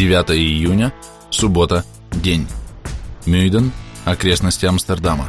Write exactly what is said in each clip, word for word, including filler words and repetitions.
девятое июня, суббота, день. Мюйден, окрестности Амстердама.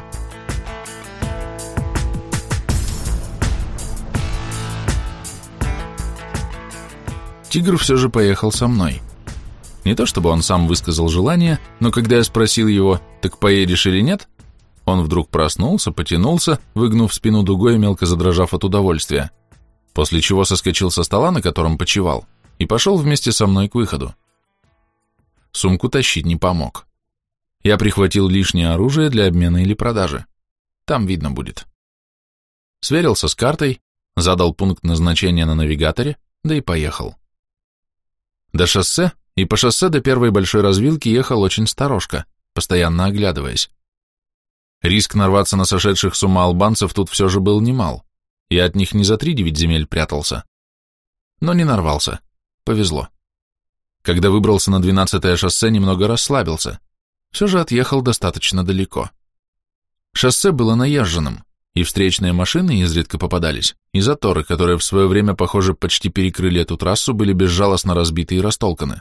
Тигр все же поехал со мной. Не то чтобы он сам высказал желание, но когда я спросил его, так поедешь или нет, он вдруг проснулся, потянулся, выгнув спину дугой и мелко задрожав от удовольствия, после чего соскочил со стола, на котором почивал, и пошел вместе со мной к выходу. Сумку тащить не помог. Я прихватил лишнее оружие для обмена или продажи. Там видно будет. Сверился с картой, задал пункт назначения на навигаторе, да и поехал. До шоссе и по шоссе до первой большой развилки ехал очень сторожко, постоянно оглядываясь. Риск нарваться на сошедших с ума албанцев тут все же был немал. Я от них не за три девять земель прятался. Но не нарвался. Повезло. Когда выбрался на двенадцатое шоссе, немного расслабился. Все же отъехал достаточно далеко. Шоссе было наезженным, и встречные машины изредка попадались, и заторы, которые в свое время, похоже, почти перекрыли эту трассу, были безжалостно разбиты и растолканы.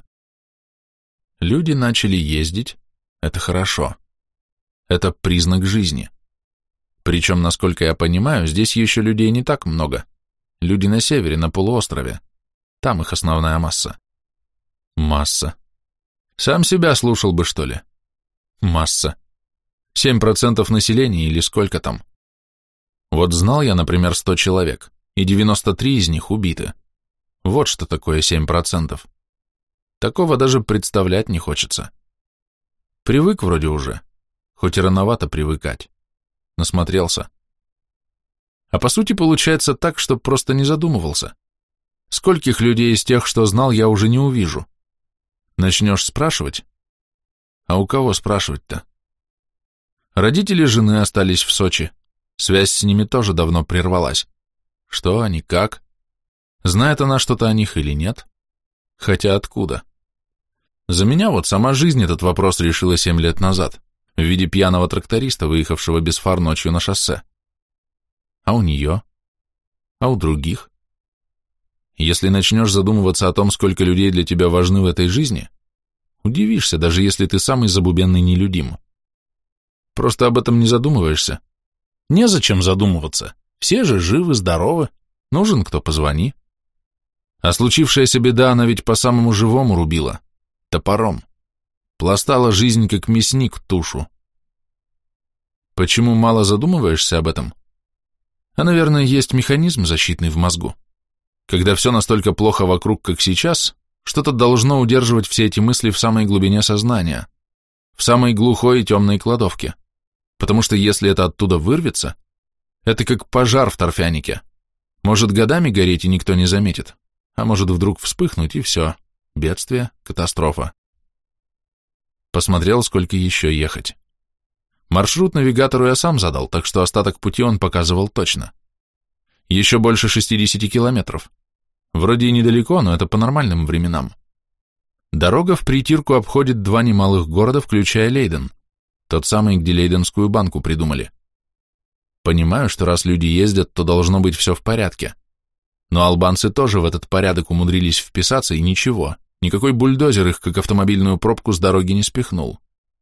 Люди начали ездить, это хорошо. Это признак жизни. Причем, насколько я понимаю, здесь еще людей не так много. Люди на севере, на полуострове. Там их основная масса. Масса. Сам себя слушал бы, что ли? Масса. Семь процентов населения или сколько там? Вот знал я, например, сто человек, и девяносто три из них убиты. Вот что такое семь процентов. Такого даже представлять не хочется. Привык вроде уже. Хоть и рановато привыкать. Насмотрелся. А по сути получается так, что просто не задумывался. Скольких людей из тех, что знал, я уже не увижу. Начнешь спрашивать? А у кого спрашивать-то? Родители жены остались в Сочи. Связь с ними тоже давно прервалась. Что они, как? Знает она что-то о них или нет? Хотя откуда? За меня вот сама жизнь этот вопрос решила семь лет назад. В виде пьяного тракториста, выехавшего без фар ночью на шоссе. А у нее? А у других? Если начнешь задумываться о том, сколько людей для тебя важны в этой жизни, удивишься, даже если ты самый забубенный нелюдим. Просто об этом не задумываешься. Незачем задумываться. Все же живы, здоровы. Нужен кто, позвони. А случившаяся беда, она ведь по самому живому рубила. Топором. Пластала жизнь, как мясник тушу. Почему мало задумываешься об этом? А, наверное, есть механизм защитный в мозгу. Когда все настолько плохо вокруг, как сейчас, что-то должно удерживать все эти мысли в самой глубине сознания, в самой глухой и темной кладовке. Потому что если это оттуда вырвется, это как пожар в торфянике. Может годами гореть и никто не заметит, а может вдруг вспыхнуть и все. Бедствие, катастрофа. Посмотрел, сколько еще ехать. Маршрут навигатору я сам задал, так что остаток пути он показывал точно. Еще больше шестидесяти километров. Вроде и недалеко, но это по нормальным временам. Дорога в притирку обходит два немалых города, включая Лейден, тот самый, где Лейденскую банку придумали. Понимаю, что раз люди ездят, то должно быть все в порядке. Но албанцы тоже в этот порядок умудрились вписаться, и ничего. Никакой бульдозер их, как автомобильную пробку, с дороги не спихнул.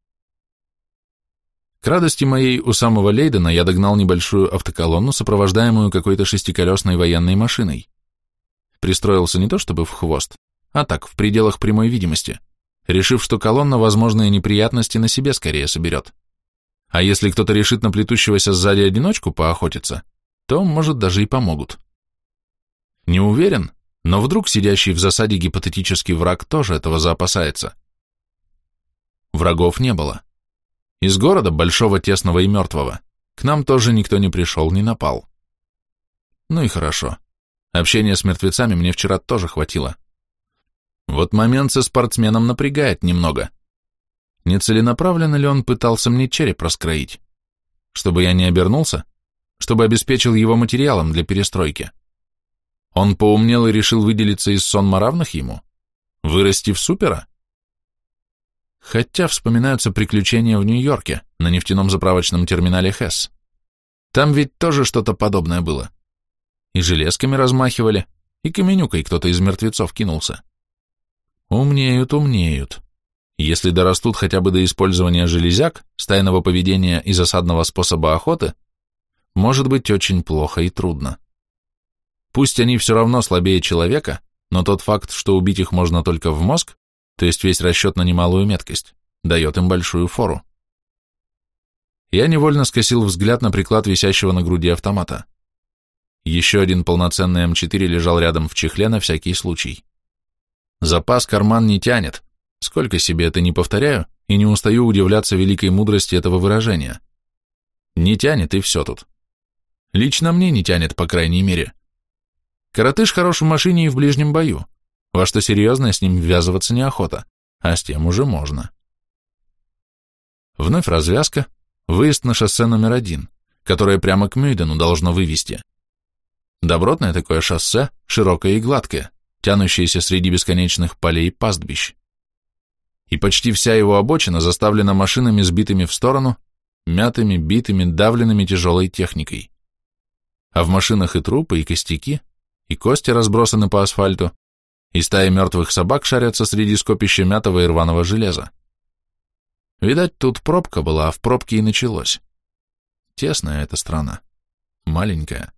К радости моей у самого Лейдена я догнал небольшую автоколонну, сопровождаемую какой-то шестиколесной военной машиной. Пристроился не то чтобы в хвост, а так, в пределах прямой видимости, решив, что колонна возможные неприятности на себе скорее соберет. А если кто-то решит на плетущегося сзади одиночку поохотиться, то, может, даже и помогут. Не уверен, но вдруг сидящий в засаде гипотетический враг тоже этого заопасается. Врагов не было. Из города, большого, тесного и мертвого, к нам тоже никто не пришел, не напал. Ну и хорошо. Общения с мертвецами мне вчера тоже хватило. Вот момент со спортсменом напрягает немного. Нецеленаправленно ли он пытался мне череп раскроить? Чтобы я не обернулся? Чтобы обеспечил его материалом для перестройки? Он поумнел и решил выделиться из сонма равных ему? Вырасти в супера? Хотя вспоминаются приключения в Нью-Йорке, на нефтяном заправочном терминале Хесс. Там ведь тоже что-то подобное было. И железками размахивали, и каменюкой кто-то из мертвецов кинулся. Умнеют, умнеют. Если дорастут хотя бы до использования железяк, стайного поведения и засадного способа охоты, может быть очень плохо и трудно. Пусть они все равно слабее человека, но тот факт, что убить их можно только в мозг, то есть весь расчет на немалую меткость, дает им большую фору. Я невольно скосил взгляд на приклад висящего на груди автомата. Еще один полноценный эм четыре лежал рядом в чехле на всякий случай. Запас карман не тянет, сколько себе это не повторяю, и не устаю удивляться великой мудрости этого выражения. Не тянет, и все тут. Лично мне не тянет, по крайней мере. Коротыш хорош в машине и в ближнем бою, во что серьезно с ним ввязываться неохота, а с тем уже можно. Вновь развязка, выезд на шоссе номер один, которое прямо к Мюйдену должно вывести. Добротное такое шоссе, широкое и гладкое, тянущееся среди бесконечных полей и пастбищ. И почти вся его обочина заставлена машинами, сбитыми в сторону, мятыми, битыми, давленными тяжелой техникой. А в машинах и трупы, и костяки, и кости разбросаны по асфальту, и стаи мертвых собак шарятся среди скопища мятого и рваного железа. Видать, тут пробка была, а в пробке и началось. Тесная эта страна, маленькая.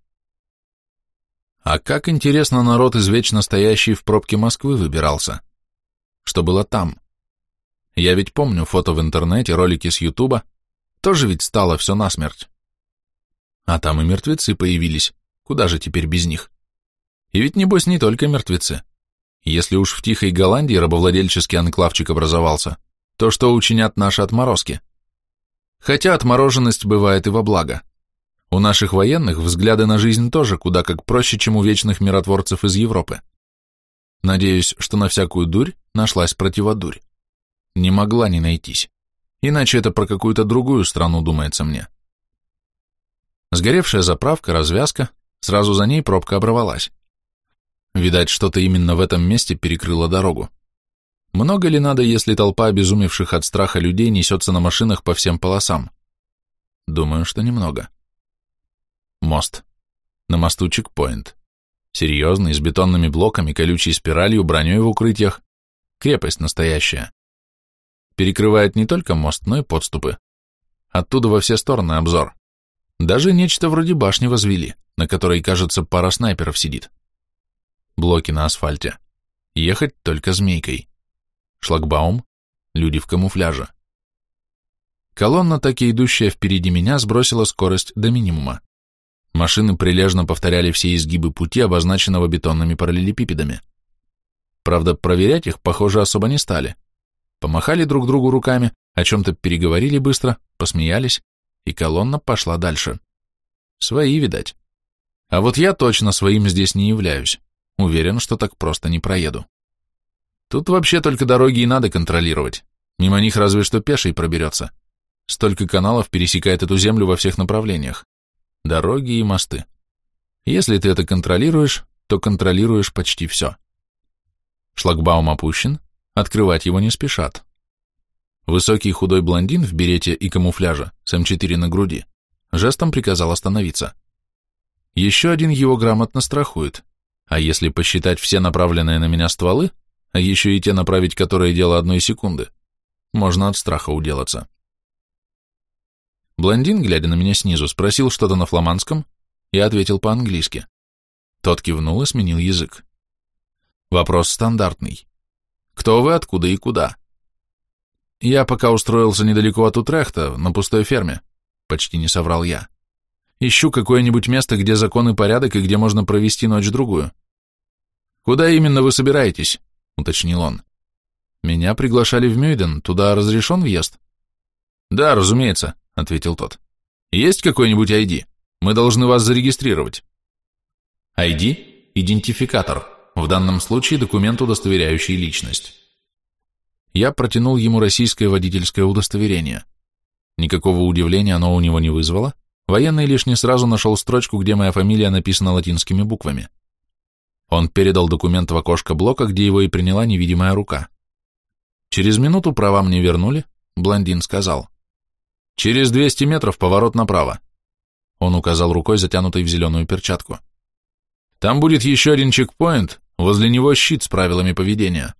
А как интересно народ из вечно стоящей в пробке Москвы выбирался. Что было там? Я ведь помню фото в интернете, ролики с Ютуба, тоже ведь стало все насмерть. А там и мертвецы появились, куда же теперь без них? И ведь небось не только мертвецы. Если уж в тихой Голландии рабовладельческий анклавчик образовался, то что учинят наши отморозки? Хотя отмороженность бывает и во благо. У наших военных взгляды на жизнь тоже куда как проще, чем у вечных миротворцев из Европы. Надеюсь, что на всякую дурь нашлась противодурь. Не могла не найтись. Иначе это про какую-то другую страну думается мне. Сгоревшая заправка, развязка, сразу за ней пробка оборвалась. Видать, что-то именно в этом месте перекрыло дорогу. Много ли надо, если толпа обезумевших от страха людей несется на машинах по всем полосам? Думаю, что немного. Мост. На мосту чекпоинт. Серьезный, с бетонными блоками, колючей спиралью, броней в укрытиях. Крепость настоящая. Перекрывает не только мост, но и подступы. Оттуда во все стороны обзор. Даже нечто вроде башни возвели, на которой, кажется, пара снайперов сидит. Блоки на асфальте. Ехать только змейкой. Шлагбаум, люди в камуфляже. Колонна, так и идущая впереди меня, сбросила скорость до минимума. Машины прилежно повторяли все изгибы пути, обозначенного бетонными параллелепипедами. Правда, проверять их, похоже, особо не стали. Помахали друг другу руками, о чем-то переговорили быстро, посмеялись, и колонна пошла дальше. Свои, видать. А вот я точно своим здесь не являюсь. Уверен, что так просто не проеду. Тут вообще только дороги и надо контролировать. Мимо них разве что пеший проберется. Столько каналов пересекает эту землю во всех направлениях. Дороги и мосты. Если ты это контролируешь, то контролируешь почти все. Шлагбаум опущен, открывать его не спешат. Высокий худой блондин в берете и камуфляже с эм четыре на груди жестом приказал остановиться. Еще один его грамотно страхует, а если посчитать все направленные на меня стволы, а еще и те направить, которые дело одной секунды, можно от страха уделаться. Блондин, глядя на меня снизу, спросил что-то на фламандском и ответил по-английски. Тот кивнул и сменил язык. Вопрос стандартный. Кто вы, откуда и куда? Я пока устроился недалеко от Утрехта, на пустой ферме, почти не соврал я. Ищу какое-нибудь место, где закон и порядок, и где можно провести ночь-другую. Куда именно вы собираетесь? Уточнил он. Меня приглашали в Мюйден, туда разрешен въезд? Да, разумеется, ответил тот. Есть какой-нибудь ай ди? Мы должны вас зарегистрировать. ай ди – идентификатор, в данном случае документ, удостоверяющий личность. Я протянул ему российское водительское удостоверение. Никакого удивления оно у него не вызвало. Военный лишь не сразу нашел строчку, где моя фамилия написана латинскими буквами. Он передал документ в окошко блока, где его и приняла невидимая рука. Через минуту права мне вернули, блондин сказал. «Через двести метров поворот направо». Он указал рукой, затянутой в зеленую перчатку. «Там будет еще один чекпоинт, возле него щит с правилами поведения.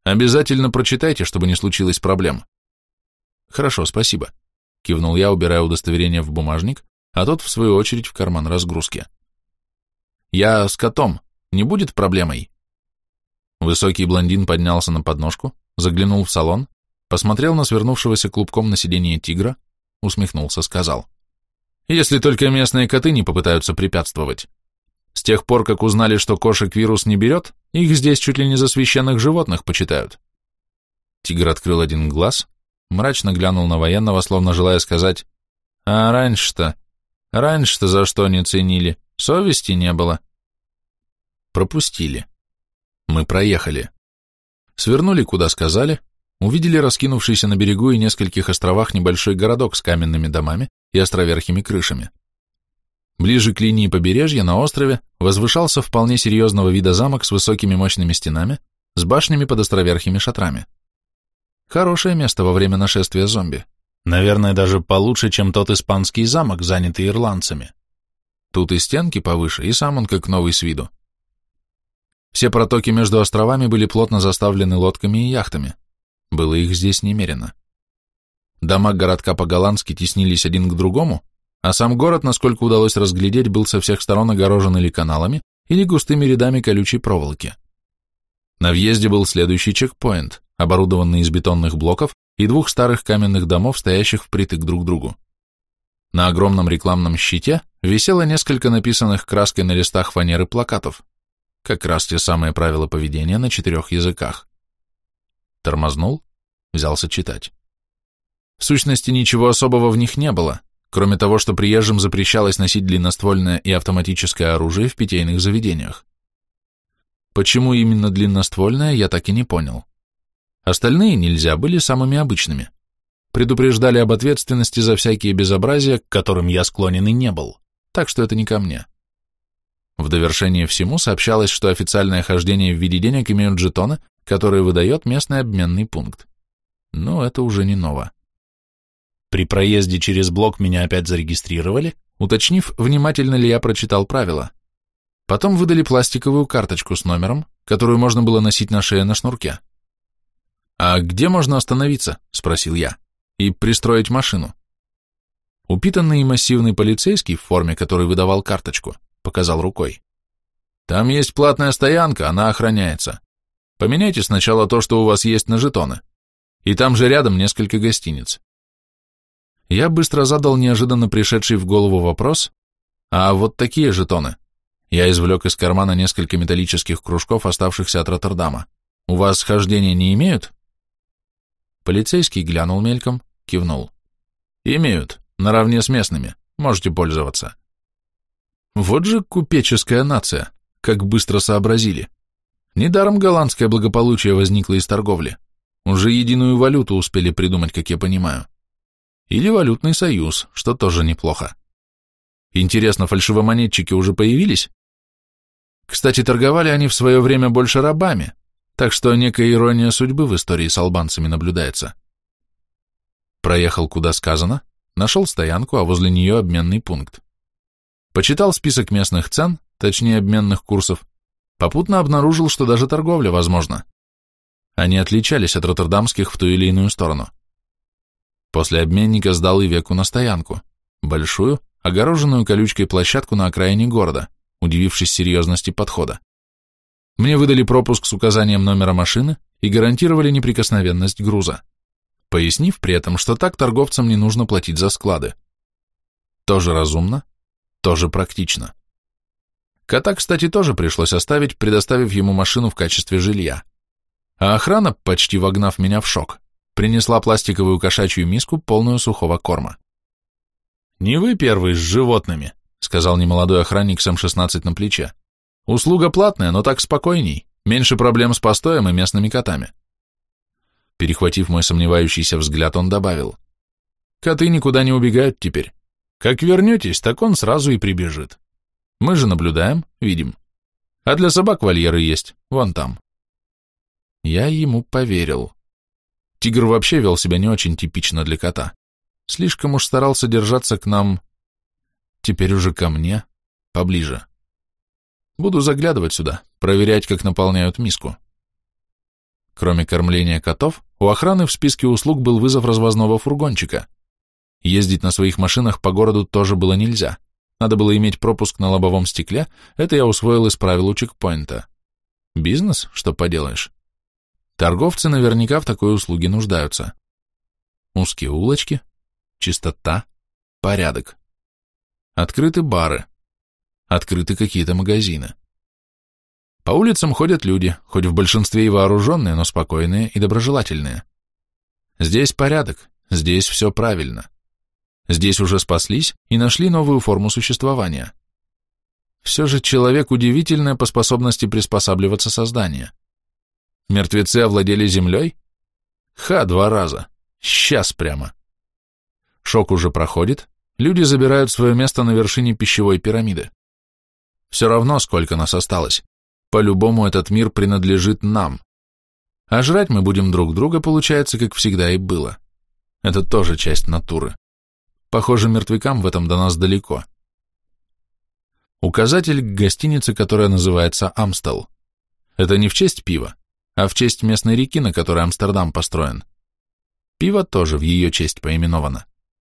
Обязательно прочитайте, чтобы не случилось проблем. Хорошо, спасибо, кивнул я, убирая удостоверение в бумажник, а тот, в свою очередь, в карман разгрузки. Я с котом. Не будет проблемой? Высокий блондин поднялся на подножку, заглянул в салон, посмотрел на свернувшегося клубком на сиденье тигра, усмехнулся, сказал. Если только местные коты не попытаются препятствовать. С тех пор, как узнали, что кошек вирус не берет, их здесь чуть ли не за священных животных почитают. Тигр открыл один глаз, мрачно глянул на военного, словно желая сказать, а раньше-то, раньше-то за что не ценили, совести не было. Пропустили. Мы проехали. Свернули, куда сказали, увидели раскинувшийся на берегу и нескольких островах небольшой городок с каменными домами и островерхими крышами. Ближе к линии побережья на острове возвышался вполне серьезного вида замок с высокими мощными стенами, с башнями под островерхими шатрами. Хорошее место во время нашествия зомби. Наверное, даже получше, чем тот испанский замок, занятый ирландцами. Тут и стенки повыше, и сам он как новый с виду. Все протоки между островами были плотно заставлены лодками и яхтами. Было их здесь немерено. Дома городка по-голландски теснились один к другому, а сам город, насколько удалось разглядеть, был со всех сторон огорожен или каналами, или густыми рядами колючей проволоки. На въезде был следующий чекпоинт, оборудованный из бетонных блоков и двух старых каменных домов, стоящих впритык друг к другу. На огромном рекламном щите висело несколько написанных краской на листах фанеры плакатов, как раз те самые правила поведения на четырех языках. Тормознул, взялся читать. В сущности, ничего особого в них не было, кроме того, что приезжим запрещалось носить длинноствольное и автоматическое оружие в питейных заведениях. Почему именно длинноствольное, я так и не понял. Остальные нельзя были самыми обычными. Предупреждали об ответственности за всякие безобразия, к которым я склонен и не был, так что это не ко мне. В довершение всему сообщалось, что официальное хождение в виде денег имеют жетоны, которые выдает местный обменный пункт. Но это уже не ново. При проезде через блок меня опять зарегистрировали, уточнив, внимательно ли я прочитал правила. Потом выдали пластиковую карточку с номером, которую можно было носить на шее на шнурке. «А где можно остановиться?» – спросил я. «И пристроить машину?» Упитанный и массивный полицейский в форме, который выдавал карточку, показал рукой. «Там есть платная стоянка, она охраняется. Поменяйте сначала то, что у вас есть на жетоны. И там же рядом несколько гостиниц». Я быстро задал неожиданно пришедший в голову вопрос, а вот такие жетоны. Я извлек из кармана несколько металлических кружков, оставшихся от Роттердама. У вас хождения не имеют? Полицейский глянул мельком, кивнул. Имеют, наравне с местными, можете пользоваться. Вот же купеческая нация, как быстро сообразили. Недаром голландское благополучие возникло из торговли. Уже единую валюту успели придумать, как я понимаю. Или валютный союз, что тоже неплохо. Интересно, фальшивомонетчики уже появились? Кстати, торговали они в свое время больше рабами, так что некая ирония судьбы в истории с албанцами наблюдается. Проехал, куда сказано, нашел стоянку, а возле нее обменный пункт. Почитал список местных цен, точнее обменных курсов, попутно обнаружил, что даже торговля возможна. Они отличались от роттердамских в ту или иную сторону. После обменника сдал и веку на стоянку, большую, огороженную колючкой площадку на окраине города, удивившись серьезности подхода. Мне выдали пропуск с указанием номера машины и гарантировали неприкосновенность груза, пояснив при этом, что так торговцам не нужно платить за склады. Тоже разумно, тоже практично. Кота, кстати, тоже пришлось оставить, предоставив ему машину в качестве жилья. А охрана, почти вогнав меня в шок, принесла пластиковую кошачью миску, полную сухого корма. «Не вы первый с животными», — сказал немолодой охранник с эм шестнадцать на плече. «Услуга платная, но так спокойней, меньше проблем с постоем и местными котами». Перехватив мой сомневающийся взгляд, он добавил. «Коты никуда не убегают теперь. Как вернетесь, так он сразу и прибежит. Мы же наблюдаем, видим. А для собак вольеры есть, вон там». Я ему поверил. Тигр вообще вел себя не очень типично для кота. Слишком уж старался держаться к нам, теперь уже ко мне, поближе. Буду заглядывать сюда, проверять, как наполняют миску. Кроме кормления котов, у охраны в списке услуг был вызов развозного фургончика. Ездить на своих машинах по городу тоже было нельзя. Надо было иметь пропуск на лобовом стекле, это я усвоил из правил у чекпоинта. Бизнес, что поделаешь. Торговцы наверняка в такой услуге нуждаются. Узкие улочки, чистота, порядок. Открыты бары, открыты какие-то магазины. По улицам ходят люди, хоть в большинстве и вооруженные, но спокойные и доброжелательные. Здесь порядок, здесь все правильно. Здесь уже спаслись и нашли новую форму существования. Все же человек удивительное по способности приспосабливаться создание. Мертвецы овладели землей? Ха, два раза. Сейчас прямо. Шок уже проходит, люди забирают свое место на вершине пищевой пирамиды. Все равно, сколько нас осталось. По-любому этот мир принадлежит нам. А жрать мы будем друг друга, получается, как всегда и было. Это тоже часть натуры. Похоже, мертвякам в этом до нас далеко. Указатель к гостинице, которая называется Амстел. Это не в честь пива, а в честь местной реки, на которой Амстердам построен. Пиво тоже в ее честь поименовано.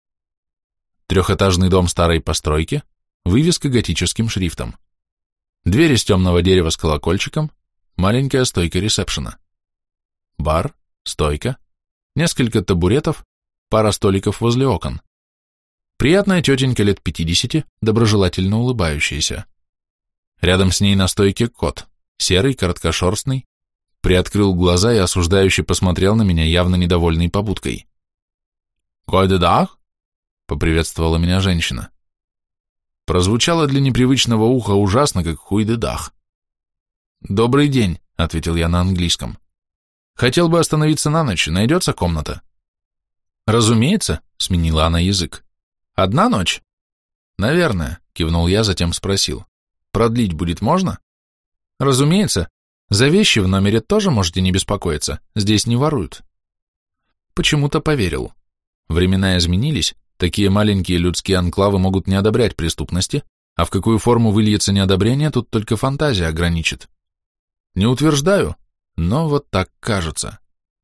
Трехэтажный дом старой постройки, вывеска готическим шрифтом. Дверь из темного дерева с колокольчиком, маленькая стойка ресепшена. Бар, стойка, несколько табуретов, пара столиков возле окон. Приятная тетенька лет пятидесяти, доброжелательно улыбающаяся. Рядом с ней на стойке кот, серый, короткошерстный, приоткрыл глаза и осуждающе посмотрел на меня, явно недовольный побудкой. «Гойде дах?» — поприветствовала меня женщина. Прозвучало для непривычного уха ужасно, как хуйде дах. «Добрый день», — ответил я на английском. «Хотел бы остановиться на ночь, найдется комната?» «Разумеется», — сменила она язык. «Одна ночь?» «Наверное», — кивнул я, затем спросил. «Продлить будет можно?» «Разумеется. За вещи в номере тоже можете не беспокоиться, здесь не воруют». Почему-то поверил. Времена изменились, такие маленькие людские анклавы могут не одобрять преступности, а в какую форму выльется неодобрение, тут только фантазия ограничит. Не утверждаю, но вот так кажется.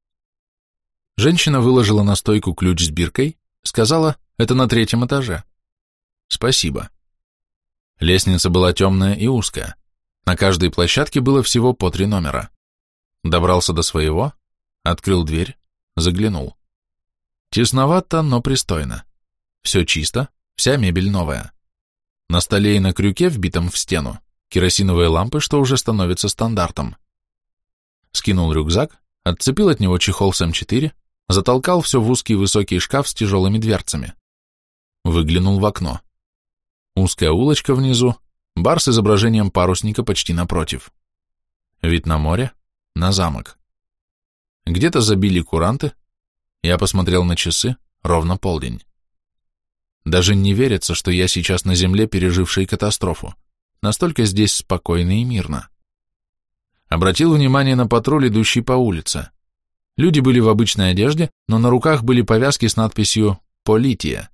Женщина выложила на стойку ключ с биркой, сказала, это на третьем этаже. Спасибо. Лестница была темная и узкая. На каждой площадке было всего по три номера. Добрался до своего, открыл дверь, заглянул. Тесновато, но пристойно. Все чисто, вся мебель новая. На столе и на крюке, вбитом в стену, керосиновые лампы, что уже становится стандартом. Скинул рюкзак, отцепил от него чехол с эм четыре, затолкал все в узкий высокий шкаф с тяжелыми дверцами. Выглянул в окно. Узкая улочка внизу, бар с изображением парусника почти напротив. Вид на море, на замок. Где-то забили куранты. Я посмотрел на часы, ровно полдень. Даже не верится, что я сейчас на земле, пережившей катастрофу. Настолько здесь спокойно и мирно. Обратил внимание на патруль, идущий по улице. Люди были в обычной одежде, но на руках были повязки с надписью «Полития».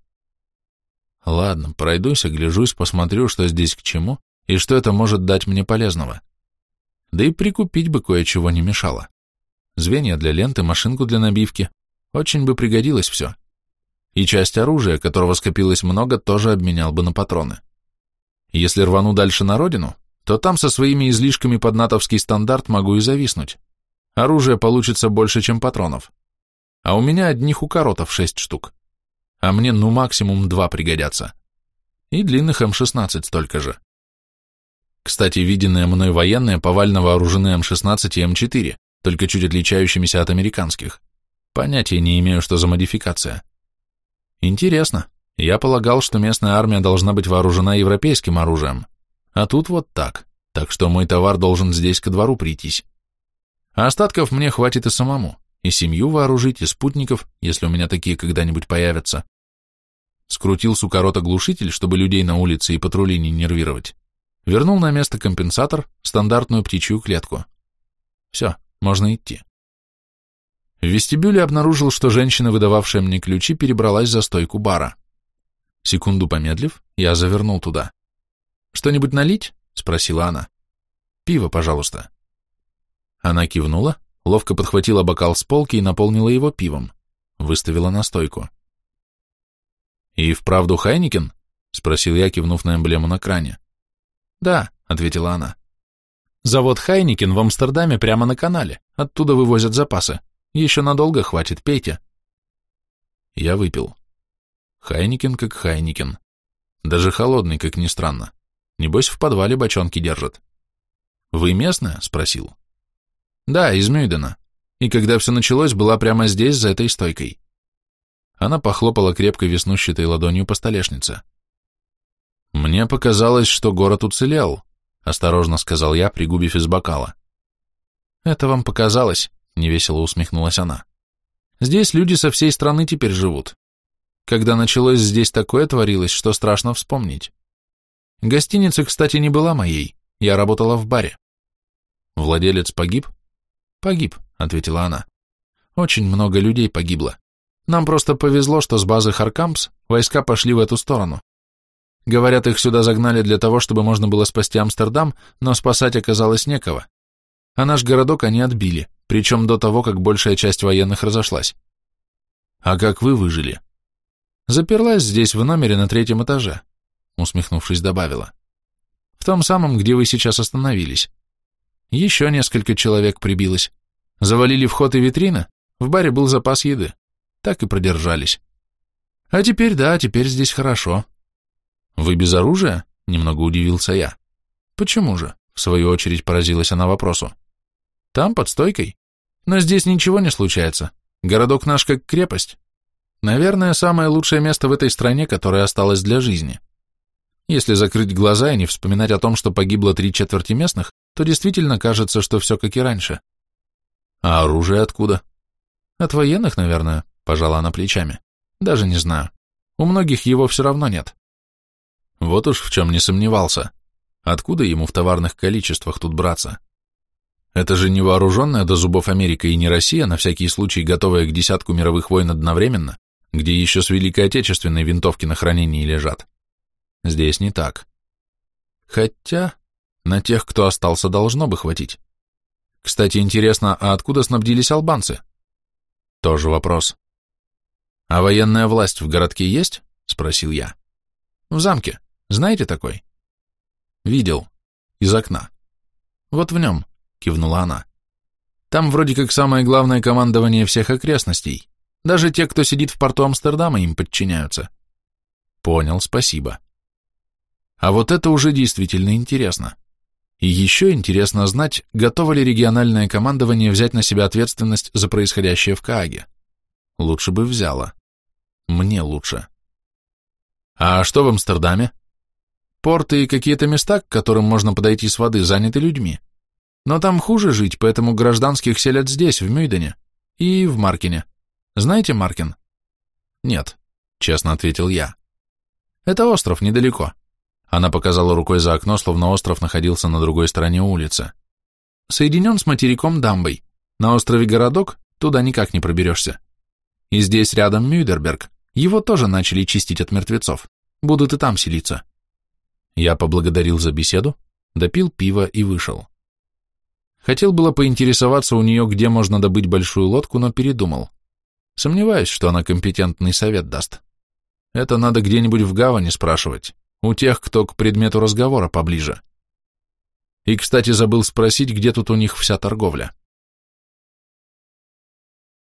Ладно, пройдусь, огляжусь, посмотрю, что здесь к чему, и что это может дать мне полезного. Да и прикупить бы кое-чего не мешало. Звенья для ленты, машинку для набивки. Очень бы пригодилось все. И часть оружия, которого скопилось много, тоже обменял бы на патроны. Если рвану дальше на родину, то там со своими излишками под натовский стандарт могу и зависнуть. Оружия получится больше, чем патронов. А у меня одних укоротов шесть штук. А мне ну максимум два пригодятся. И длинных эм шестнадцать столько же. Кстати, виденные мной военные повально вооружены эм шестнадцать и эм четыре, только чуть отличающимися от американских. Понятия не имею, что за модификация. Интересно. Я полагал, что местная армия должна быть вооружена европейским оружием. А тут вот так. Так что мой товар должен здесь ко двору прийтись. А остатков мне хватит и самому. И семью вооружить, и спутников, если у меня такие когда-нибудь появятся. Скрутил с укорота глушитель, чтобы людей на улице и патрули не нервировать. Вернул на место компенсатор, стандартную птичью клетку. Все, можно идти. В вестибюле обнаружил, что женщина, выдававшая мне ключи, перебралась за стойку бара. Секунду помедлив, я завернул туда. «Что-нибудь налить?» — спросила она. «Пиво, пожалуйста». Она кивнула, ловко подхватила бокал с полки и наполнила его пивом, выставила на стойку. «И вправду Хайникен?» — спросил я, кивнув на эмблему на кране. «Да», — ответила она. «Завод Хайникен в Амстердаме прямо на канале, оттуда вывозят запасы. Еще надолго хватит, пейте». Я выпил. Хайникен как Хайникен. Даже холодный, как ни странно. Небось, в подвале бочонки держат. «Вы местная?» — спросил. «Да, из Мюйдена. И когда все началось, была прямо здесь, за этой стойкой». Она похлопала крепко веснущатой ладонью по столешнице. «Мне показалось, что город уцелел», — осторожно сказал я, пригубив из бокала. «Это вам показалось», — невесело усмехнулась она. «Здесь люди со всей страны теперь живут. Когда началось здесь такое творилось, что страшно вспомнить. Гостиница, кстати, не была моей, я работала в баре». «Владелец погиб?» «Погиб», — ответила она. «Очень много людей погибло. Нам просто повезло, что с базы Харкампс войска пошли в эту сторону. Говорят, их сюда загнали для того, чтобы можно было спасти Амстердам, но спасать оказалось некого. А наш городок они отбили, причем до того, как большая часть военных разошлась». «А как вы выжили?» «Заперлась здесь в номере на третьем этаже», — усмехнувшись, добавила. «В том самом, где вы сейчас остановились. Еще несколько человек прибилось. Завалили вход и витрины, в баре был запас еды. Так и продержались. А теперь, да, теперь здесь хорошо». «Вы без оружия?» — немного удивился я. «Почему же?» — в свою очередь поразилась она вопросу. «Там, под стойкой. Но здесь ничего не случается. Городок наш как крепость. Наверное, самое лучшее место в этой стране, которое осталось для жизни. Если закрыть глаза и не вспоминать о том, что погибло три четверти местных, то действительно кажется, что все как и раньше». «А оружие откуда?» «От военных, наверное», — пожала она плечами. «Даже не знаю. У многих его все равно нет». Вот уж в чем не сомневался. Откуда ему в товарных количествах тут браться? Это же не вооруженная до зубов Америка и не Россия, на всякий случай готовая к десятку мировых войн одновременно, где еще с Великой Отечественной винтовки на хранении лежат. Здесь не так. Хотя на тех, кто остался, должно бы хватить. Кстати, интересно, а откуда снабдились албанцы? Тоже вопрос. «А военная власть в городке есть?» — спросил я. «В замке. Знаете такой?» «Видел. Из окна». «Вот в нем», — кивнула она. «Там вроде как самое главное командование всех окрестностей. Даже те, кто сидит в порту Амстердама, им подчиняются». «Понял, спасибо». А вот это уже действительно интересно. И еще интересно знать, готово ли региональное командование взять на себя ответственность за происходящее в Кааге. Лучше бы взяло. Мне лучше. «А что в Амстердаме?» «Порты и какие-то места, к которым можно подойти с воды, заняты людьми. Но там хуже жить, поэтому гражданских селят здесь, в Мюйдене. И в Маркене. Знаете Маркен?» «Нет», — честно ответил я. «Это остров недалеко». Она показала рукой за окно, словно остров находился на другой стороне улицы. «Соединен с материком дамбой. На острове городок, туда никак не проберешься. И здесь рядом Мюйдерберг. Его тоже начали чистить от мертвецов. Будут и там селиться». Я поблагодарил за беседу, допил пиво и вышел. Хотел было поинтересоваться у нее, где можно добыть большую лодку, но передумал. Сомневаюсь, что она компетентный совет даст. Это надо где-нибудь в гавани спрашивать, у тех, кто к предмету разговора поближе. И, кстати, забыл спросить, где тут у них вся торговля.